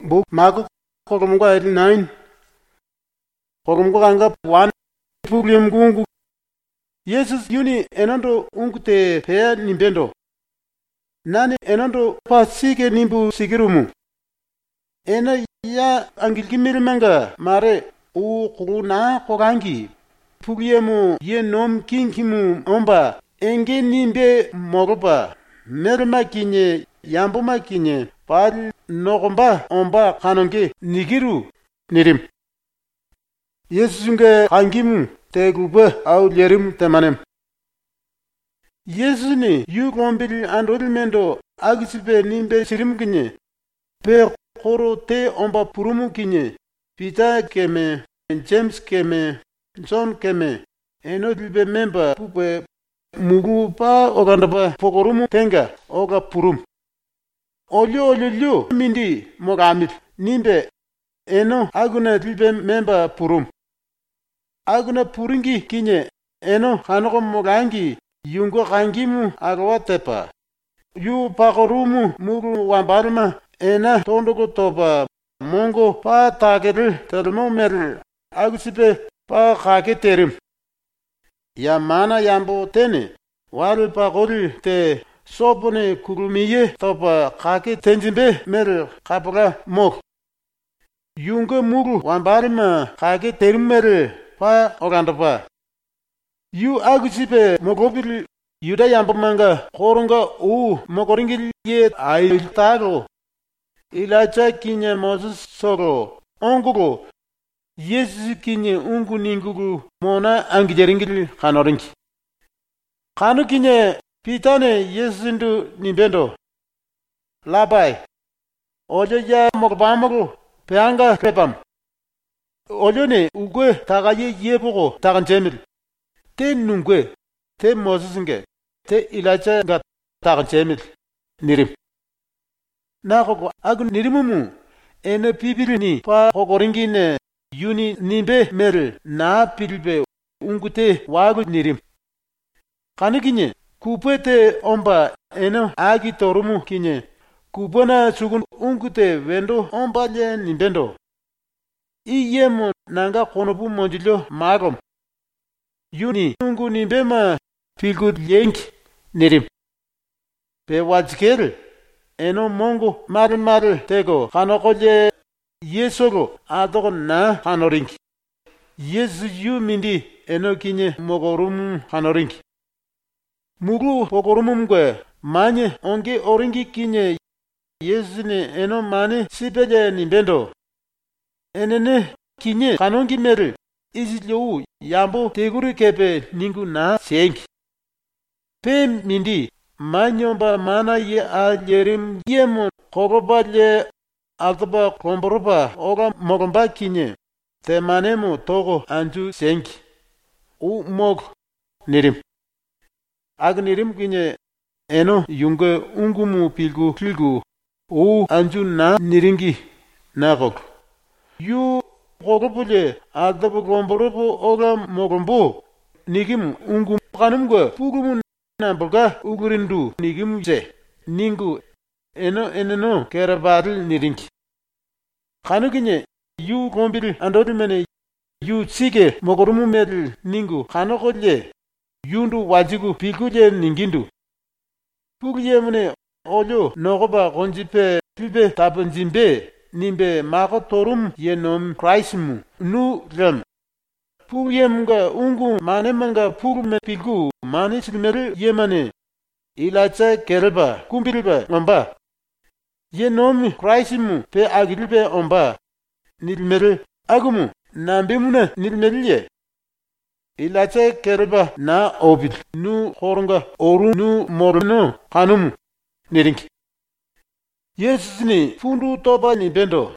Bu Marko korumgo 9 korumgo kanga 1 puglium gungu Yesus yuni enando ungute pea nimbendo nani enando pasike nimbu sigirumu ena ya angilkimil manga mare u kuna kogangi pugliemu ye nom kinkimu omba enge nimbe moroba merma kinye yambuma kinye pal nogomba omba kanonge nigiru nirim Yesunge kangimu te grupe au lerim temanem Yesuni yu kombil andolmendo agisibe nimbe sirim kinye pe koro te omba purumu kinye Peter keme James keme John keme eno dilbe memba pupe mugu pa ogandaba pokorumu tenga oga purum olyo mindi mogamit nimbe eno aguna dilbe memba purum aguna puringi kinye eno kanoko mogangi yungo kangimu agwatepa yu pakorumu mugu wambarma ena tondoko toba mongo pa tageril termo meril agsipe pa kake terim ya mana yambo tene wal pakori te sopone kurumiye toba kake tenjimbe meril kapra mok yungo mugu wambarma kake terim meril pa ogandapa yu agsipe mogobil yuda yambo manga koronga mokoringil ye ailtaro ilacha kinye Moses soro onguro Yesu kinye ungu ninguru mona angijeringil kanoringi kanu kinye pitane Yesu ndu nimbendo labai ojo ya mogbamoro peanga pepam ojo ne ugwe tagaye yebogo taganjemil te nungwe te Moses nge te ilacha nga taganjemil nirim Nakogo agu nirimumu ene pibili pa kokoringine yuni nimbe mer na pilbe ungute wagu nirim kanikinye kupete omba eno agi torumu kinye kupona sugun ungute wendo omba le nimbendo iyemo nanga konobu monjilo magom yuni ungu nimbe ma pilgud yenk nirim pe wajkel eno mongo mar tego kanokoje Yesoro adogo na kanoringi Yesu yu mindi eno kinye mogorum kanoringi mugu pogorum gwe manye onge oringi kinye Yesu ne eno mane sipeje nimbendo enene kinye kanongi mere izilou yambo teguru kepe ningu na sengi pe mindi Manyomba mana ye alyerim yemo koroba le altaba komboroba oga mogomba kinye te manemo togo anju senki u mog nirim ag nirim kinye eno yunga ungumu pilgu u anju na niringi nagok yu korobule altaba komborobo oga mogombo nigim ungum kanumga pugumun Namboga ugurindu nigimje ningu eno kerabadil nirinki Kanukinye yu kombil andodimene yu sige mogorumu medil ningu kanokolye yundu wajigu pilguje ningindu Pugye mune olyo nogoba konjipe pilbe tabanjimbe nimbe mako torum yenom Christmu nu rem Pugye mga ungu manemanga pugume pilgu mani silmeri yemane ilacha kerba kumbilba omba ye nomi Christmu pe agilbe omba nilmeri agumu nambemuna nilmeriye ilacha kerba na obil nu horonga oru nu morno kanum nirinki Yesusni fundu toba ni bendo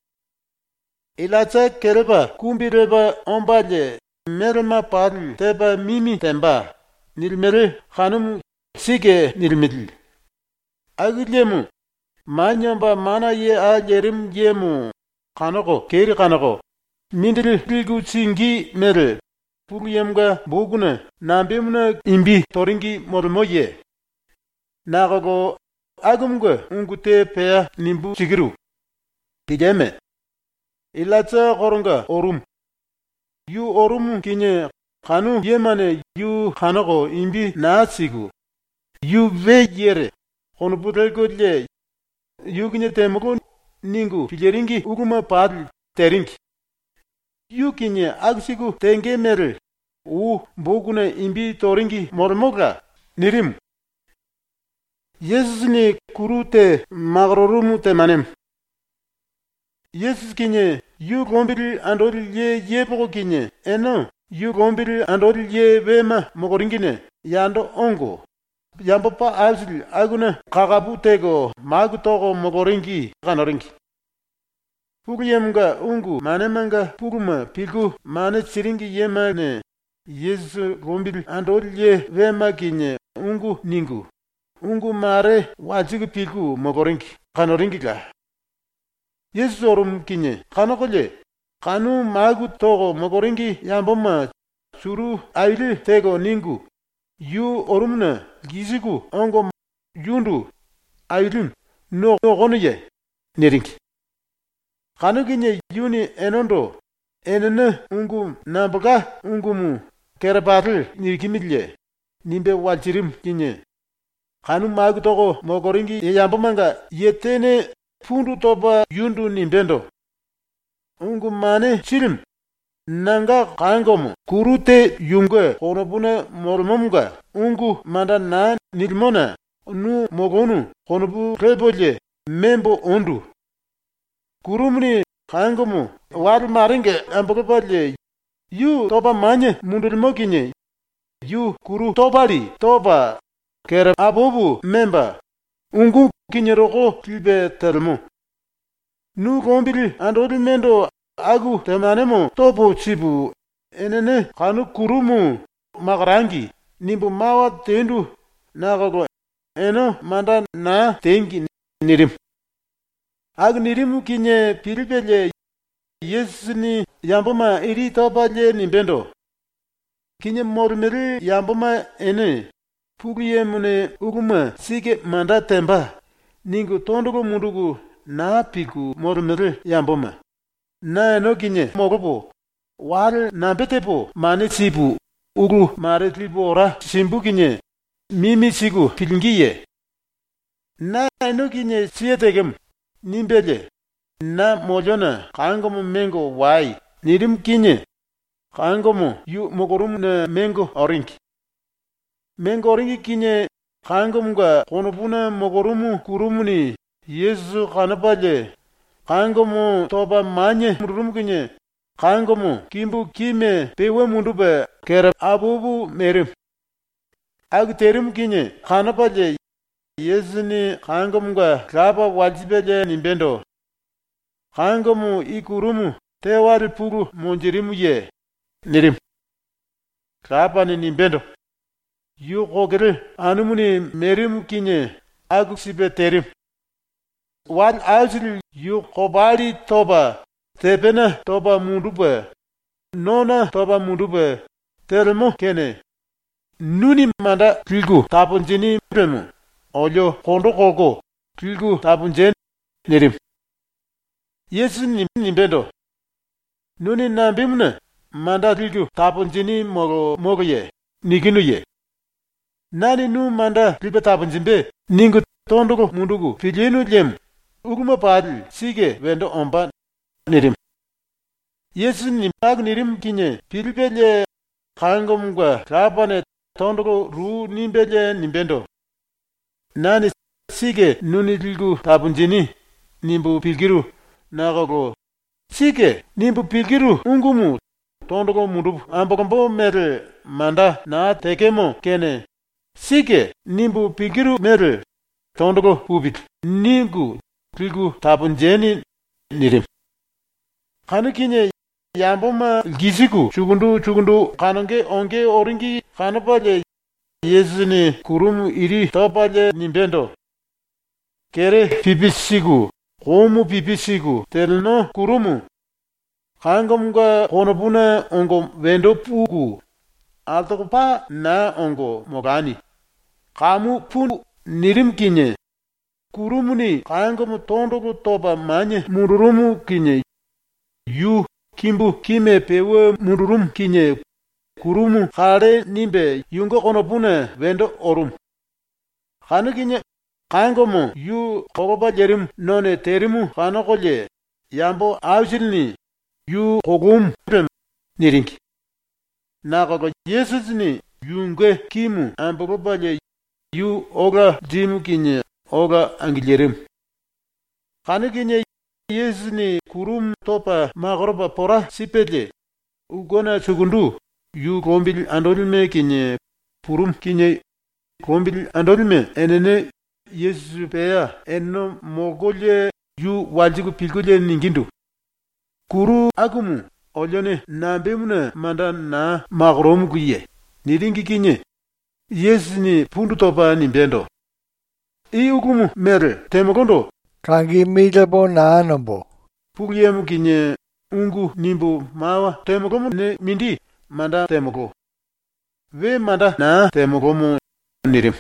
ilacha kerba kumbilba omba le merma padl teba mimi temba nilmere khanum sige nilmidl agilemu manyamba mana ye ajerim yemu kanoko keri kanoko mindil bilgu singi mere puriyemga boguna nambemuna imbi toringi mormoye nagogo agumga ungute pea nimbu sigiru pijeme. Ilatsa koronga orum. Yu orum kinye kanu yemane yu khanako imbi naasigu. Yu vejere konuputelkodle yu kinye temoko ningu pijeringi uguma padl teringi. Yu kinye aksigu tenge mere u bokuna imbi toringi mormoga nirim. Yesus ni kurute magrorumu temanem. Yesus kinye yu gombiri andoril ye yepoko kinye eno yu gombiri andoril ye vema mokoringine yando ongo. Yambo pa azil aguna kakapu tego magu toko mokoringi kanoringi. Pugu yemga ungu manemanga puguma pigu mane chiringi yema ne Yesus gombiri andoril ye vema kinye ungu ningu. Ungu mare wajigu pigu mokoringi kanoringi ka. Yesus orum kinye kanokole kanu magu togo mokoringi yamboma suru aili tego ningu yu orumna gisigu ongo yundu ailun no gonuye neringi. Kanu kinye yuni enondo enene ungu nambaga ungumu kerabatil nirikimilye nimbe walchirim kinye. Kanu magu togo mokoringi yambomanga yetene fundu toba yundu nimbendo. Ungu mane chirim. Nanga kangomu. Kurute yunga konopuna mormomunga. Ungu manda na nilmona. Nu mogonu konopu rebolye membo ondu. Kurumni kangomu. Wal maringe ambakabalye. Yu toba manye mundulmo kinye. Yu kuru tobali toba kera abobu memba. Ungu kinyeroko tilbe termo. Nu gombili andori mendo agu temanemo topo chibu. Enene kanu kurumu magarangi. Nimbu mawa tendu nagago. Eno manda na tengi nirim. Agu nirimu kinye pilibele Yesus ni yamboma iri topaje nimbendo. Kinye mormeri yamboma ene. Puguye mune uguma sige manda temba. Ningu tondugu mundugu na pigu mormere yamboma. Na eno kinye mogopo. Wal nambetepo mane sibu. Ugu mare tlibo ora simbu kinye. Mimi sigu pilingiye. Na eno kinye siyetegem. Nimbele. Na mojona kangomu mengo wai. Nirim kinye. Kangomu yu mogorum na mengo orinki. Mengo orinki kinye. Kangomunga konopuna mogorumu kurumuni Yesu kanapaje. Kangomu toba manye murumu kinye. Kangomu kimbu kime pewe mundube kera abubu merim. Ag terim kinye kanapaje Yesu ni kangomunga laba wajibeje nimbendo. Kangomu ikurumu tewari pugu monjirimu ye nirim. Laba ni nimbendo. Yu kogere anumuni merim kinye agu sibe terim. Wal azil yu kobali toba tepena toba mundube nona toba mundube termo kene nuni manda tilgu tapunjini premu olyo kondo kogo tilgu tapunjen nirim. Yesu nimbendo nuni nambimne manda tilgu tapunjini mogo ye nikinu ye. Nani nu manda tilbe tapunjimbe ningu tondugu mundugu filinu lem. Uguma padil sige wendo omba nirim. Yesu nimag nirim kinye pilbele kangomga rabane tondogo ru nimbele nimbendo. Nani sige nuni dilgu tabunjini nimbu pilgiru nagago. Sige nimbu pilgiru ungumu tondogo mundu ambogambo mere manda na tekemo kene. Sige nimbu pilgiru mere tondogo hubit ningu pilgu tabunjeni nirim. Kanu kinye yamboma gisigu chugundu kanonge onge oringi kanapale Yesu ni kurumu iri topale nimbendo. Kere pipisigu, komu pipisigu, telno kurumu. Kangomunga konopuna ongo wendo pugu. Altoko pa na ongo mogani. Kamu pun nirim kinye. kurumuni kangomu tondoku topa manye mundurumu kinye yu kimbu kime pewe mundurum kinye kurumu khare nimbe yungo konopune wendo orum. Khanu kinye kangomu yu kogoba jerim none terimu khano kolye yambo awshilni yu kogum niringi. Nakoko Yesus ni yunge kimu ambogobalye yu oga dimu kinye oga angilerim. Khanu kinye Yesus ni kurum topa magoroba pora sipedle ugona chugundu yu kombil andolme kinye purum kinye kombil andolme enene Yesu peya enno mogolye yu wajigu pilgulye ningindu. Kuru akumu olyone nambemuna manda na magoromu kuye niringi kinye Yesu ni pundu topa nimbendo. I ukumu mere temokondo kangi midabo na nombo pugiyemu kinye ungu nimbu mawa temokomu ne mindi manda temoko we manda na temokomu nirim.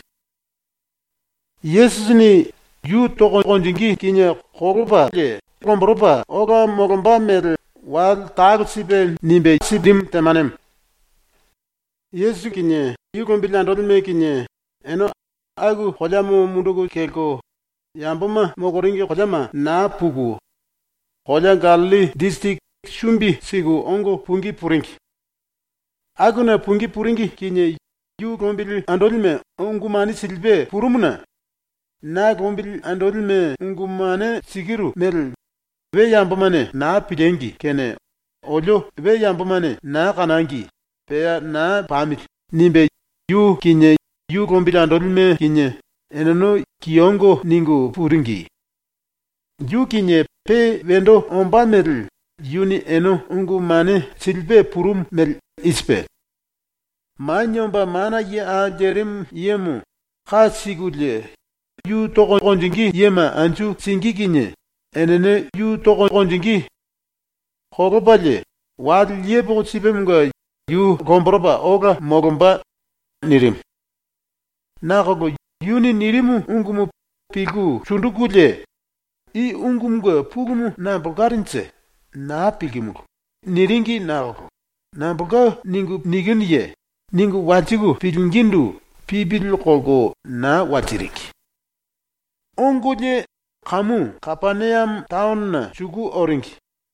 Yesu ni yu toko konjingi kinye korupa le kombropa oga mogomba mere wal tagu sibe nimbe sibim temanem. Yesu kinye yu kombilandolme kinye eno agu hojamu mundugu kelko yamboma mogoringi hojama na pugu hoja Galili district shumbi sigu ongo pungi puringi. Aguna pungi puringi kinye yu kombili andolme ungumani silbe purumuna na kombili andolme ungumane sigiru mel we yambomane na pidengi kene olyo we yambomane na kanangi peya na pamil nimbe yu kinye yu kombili andolme kinye enono kiongo ningu puringi. Yu kinye pe wendo omba mel yuni eno ungumane silbe purum mel ispe. Manyomba mana ye a jerim yemu khasigulye yu toko konjingi yema anju singi kinye enene yu toko konjingi khogobalye wad yebo sibemga yu gombroba oga mogomba nirim. Nagogo yuni nirimu ungumu pigu chundugulye I ungumga pugumu na bulgarinse na pigimu niringi nagogo na bulga ningu nigunye ningu wajigu pilingindu pibil kogo na watiriki. Ongulye kamu Kapaneam town na chugu oringi.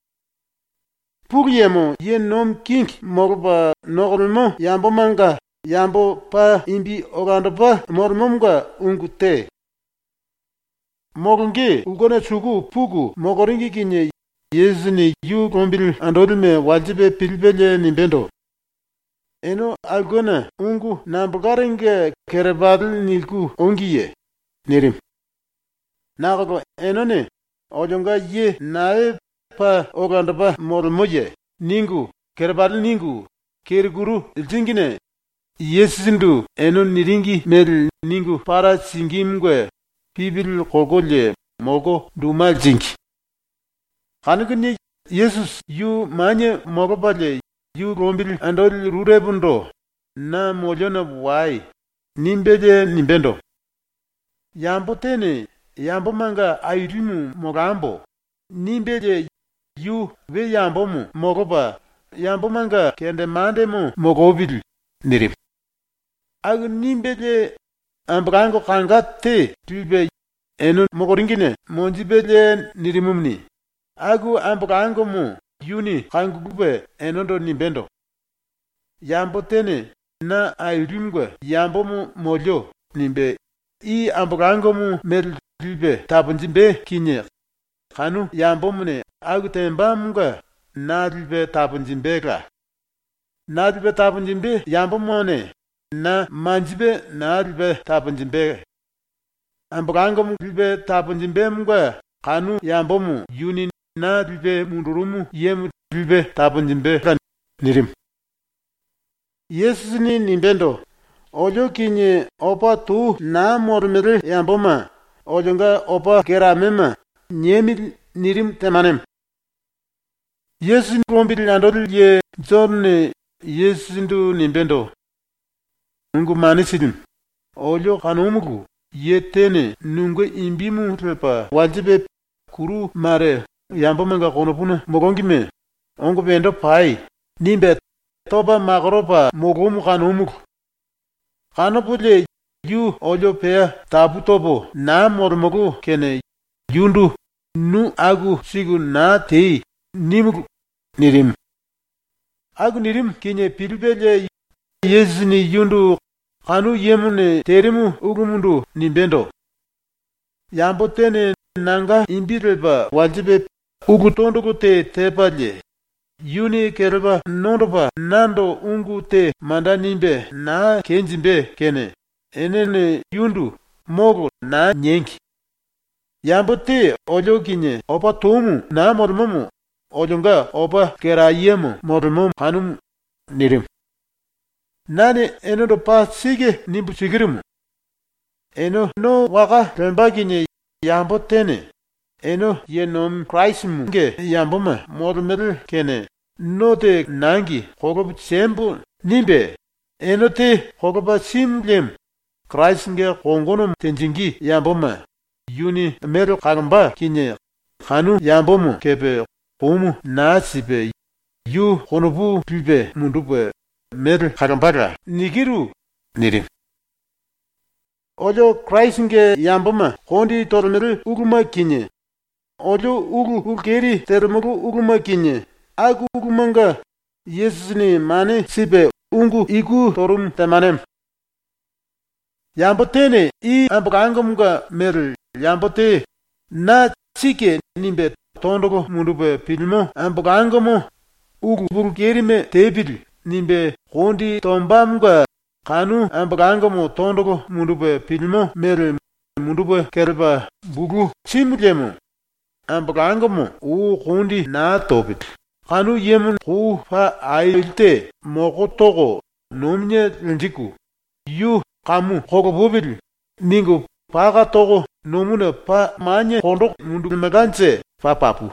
Pugyemo ye nom king morba normalmo yambo manga yambo pa imbi ogando pa mormomga ungute. Mogongi ugona chugu pugu mogoringi kinye Yesu ni yu kombil andolme wajibe pilbele nimbendo. Eno agona ungu nambugaringe kerebadil nilku ongiye nirim. Nagogo enone ojonga ye nae pa ogandaba mormoye ningu kerebadil ningu keriguru iljingine Yesindu eno niringi mel ningu para singimgwe pibil kogolye mogo dumal jingi. Hanugni Yesus yu manye mogobale yu rombil andol rurebundo na moljona wai nimbeje nimbendo. Yambo tene yambo manga airimu mogambo nimbeje yu we yambo mu mogoba yambo manga kende mande mu mogobil nirim. Agu nimbeje ambrango kangate tube eno mogoringine monjibele nirimumni. Agu ambrango mu yuni kangugube enondo nimbendo. Yambo tene na airimgwe yambo mu molyo nimbe I ambrango mu mel tube tabunjimbe kinye. Kanu yambo mune agu temba mga na tube tabunjimbega. Na tube tabunjimbe yambo mone na manjibe na tube tabunjimbe. Ambrango mu tube tabunjimbe mga kanu yambo mu yuni na tube mundurumu yemu tube tabunjimbe nirim. Yesus ni nimbendo ojo kinye opa tu na mormere yamboma ojonga opa keramema nyemil nirim temanem. Yesus kombil andol ye zorne Yesus ndu nimbendo ungu manisidim ojo kanumugu yetene nungwe imbimu trepa waljibe kuru mare yambomanga konopuna mogongime ongo bendo pai nimbe toba magoropa mogomu kanumuk kanopule yu olyo pea tabu tobo na mormogo kene yundu nu agu sigu na tei nimuk nirim agu nirim kinye pilbele yezini yundu kanu yemune terimu ugumundu nimbendo yambo tene nanga imbireba waljibe ugu tondogo te tepalye yuni kereba nondoba nando ungu te manda nimbe na kenjimbe kene enene yundu mogo na nyenki yambo te olyo kinye opa tomu na mormomu olyonga opa kerayemu mormomu kanum nirim nane eno do pa sige nimbu sigirimu eno no waka remba kinye yambo tene eno yenom Christmu nge yamboma mormel kene note nangi kogob sembu nimbe eno te kogoba simlem Christ nge kongonum tenjingi yamboma yuni mero kagamba kinye khanu yambomu kebe komu nasibe yu konobu pilbe mundube mero kagambara nigiru nirim ojo Christ nge yamboma kondi tormeru uguma kinye ojo ugu ugeri termogu uguma kinye agu ugumanga Yesusni mane sibe ungu igu torum temanem yambotene I ambagangamuga mer yambote na chike nimbe tondogo mundube pilmo ambagangamu ugu burgerime tebil nimbe kondi tombamuga kanu ambagangamu tondogo mundube pilmo mer mundube kerba bugu chimulemu ambagangamu u kondi na tobit kanu yemun ku fa ailte mogotogo nomnye njiku yu kamu kogobubil ningu paga togo nomuna pa manye kondo mundu meganse fa papu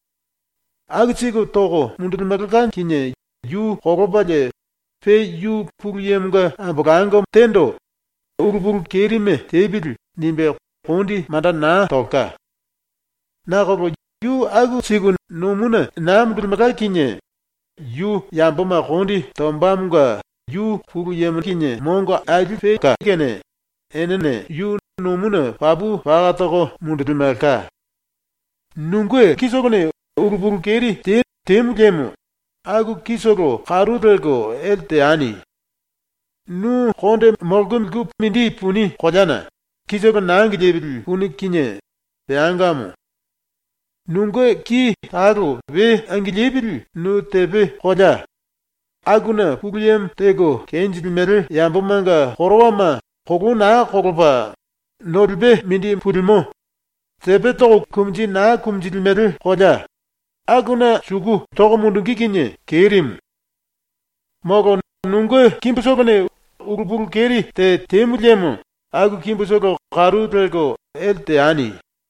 agchigo togo mundu megan kinye yu kogobaje fe yu pugiyemga abagangom tendo uruburu kerime tebil nimbe kondi manda na toka na kogo yu agu sigun nomuna na mundu megan kinye yu yamboma kondi tombamga yu pugiyem kinye mongo aju fe ka kene enene yu nomuna babu bagatogo mundu megan nungwe kisogone uruburu keri temugemu agu kisogo karudego elte ani nu konde morgun gup mindi puni kojana kisogo nangi debil puni kinye beangamu nungwe ki taru ve angilebil nu tebe koja aguna puguyem tego kenjilmeru yambomanga korowama koguna kogoba norbe mindi pulmo tebe togo kumji na kumjilmeru koja aguna 주구 저거 문둥기기니 게림 먹어 눈거 김부서거네 우르부르 게리 대 대물레무 아구 김부서거 가루 들고 엘때 아니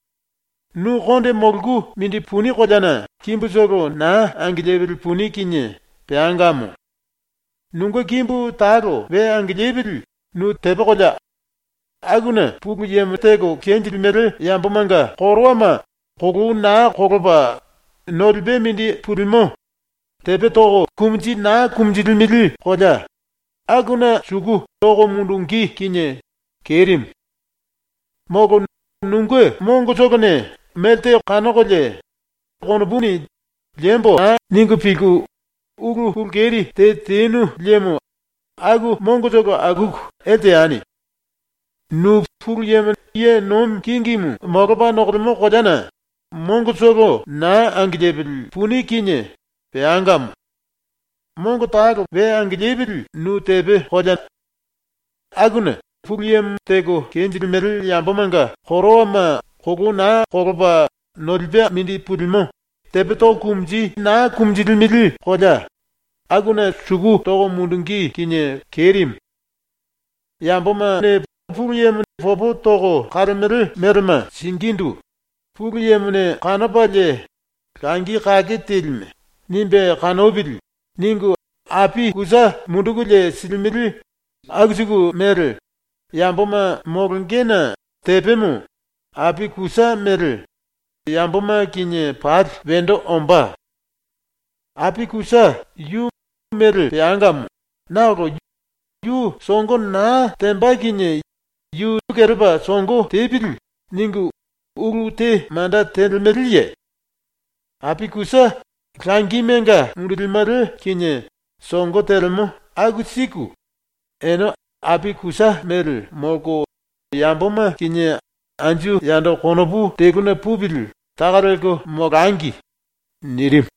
누 건데 먹고 민디 푸니 거잖아 김부서거 나 안기레비를 푸니 기니 배안가무 눈거 김부 따로 왜 안기레비를 누 대버거자 아구는 부구예무 대고 겐질메를 양보만가 고로와마 고구 나 고고바 norbe mindi purimo tepe togo kumji na kumjil midil koja aguna sugu togo mundungi kinye kerim mogo nungwe mongo sogone melte kanogoje kono buni lembo ningu pigu ugu hulgeri te tenu lemo agu mongo sogo agu ete ani nu puryemen ye nom kingimu mogoba nogdemo kojana mongo sogo na angilebil puni kinye beangam mongo tago be angilebil nu tebe hojan aguna pugiem tego kenjilmeril yambomanga korowama kogu na koroba norbe mindi pulmo tebe to kumji na kumjilmil hoja aguna sugu togo mundungi kinye kerim yamboma ne pugiem fobo togo karmeril merma singindu pugiyemune kanabaje kangi kagetilme nimbe kanobil ningu api kuza mundugule silmiri agsigu mer yamboma morungena tepemu api kusa meril yamboma kinye pad vendo omba. Api kusa yu meril peangamu. Nauro yu songo na temba kinye yu kerba songo tepil ningu uru te manda telmeril. Api kusa klangi menga murilmare kinye songo telmo agusiku. Eno api kusa meril moko yamboma kinye anju yando konobu teguna pubil tagareko mogangi nirim.